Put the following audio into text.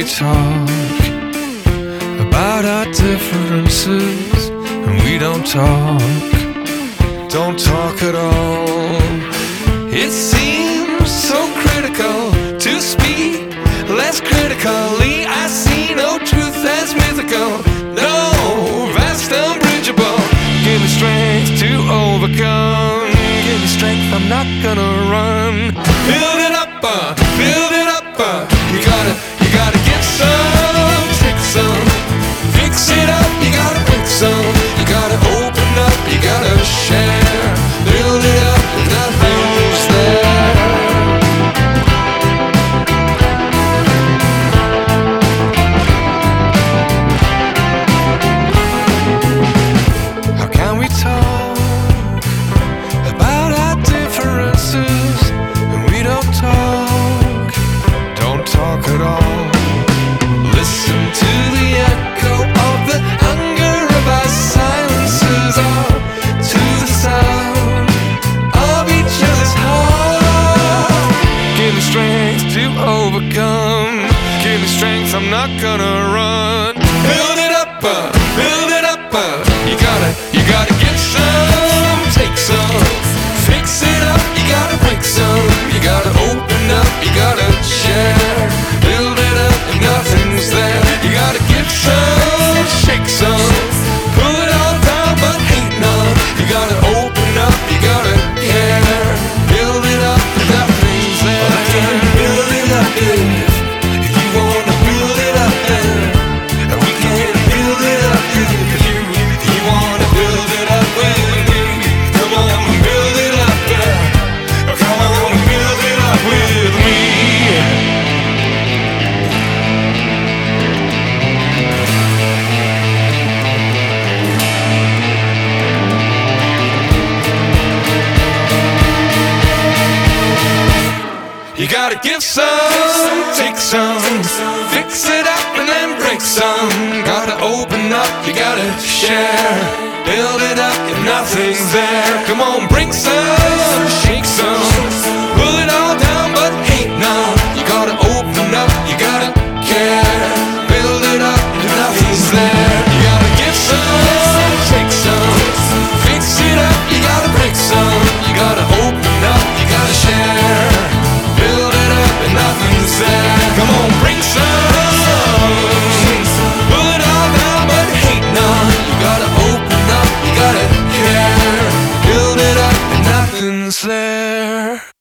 talk about our differences and we don't talk at all. It seems so critical to speak less critically. I see no truth as mythical, no vast unbridgeable. Give me strength to overcome, give me strength, I'm not gonna run. Build it up, you gotta get some, take some, fix it up, you gotta break some, you gotta open up, you gotta share, build it up, nothing's there. How can we talk about our differences and we don't talk at all? Listen to the echo of the hunger of our silences, or to the sound of each other's heart. Give me strength to overcome, give me strength, I'm not gonna run. Build it up, you gotta get some, take some, fix it up, you gotta break some, you gotta open up, you gotta share, build it up and nothing's there. You gotta give some, shake some, pull it all down but hate none. You gotta open up, you gotta care, build it up and nothing's there. I can build it up if you wanna build it up, and we can build it up if you wanna build it up with me. Come on, build it up, come on, build it up with me. You gotta give some, take some, fix it up and then break some. Gotta open up, you gotta share, build it up if nothing's there. Come on, break some, shake some, pull it all down but hate none. You gotta open up, you gotta care, build it up if nothing's there. You gotta give some, take some, fix it up, you gotta break some. You gotta open up, you gotta share, build it up and nothing's there. Come on, bring some, pull it all down but hate none. You gotta open up, you gotta care, build it up and nothing's there.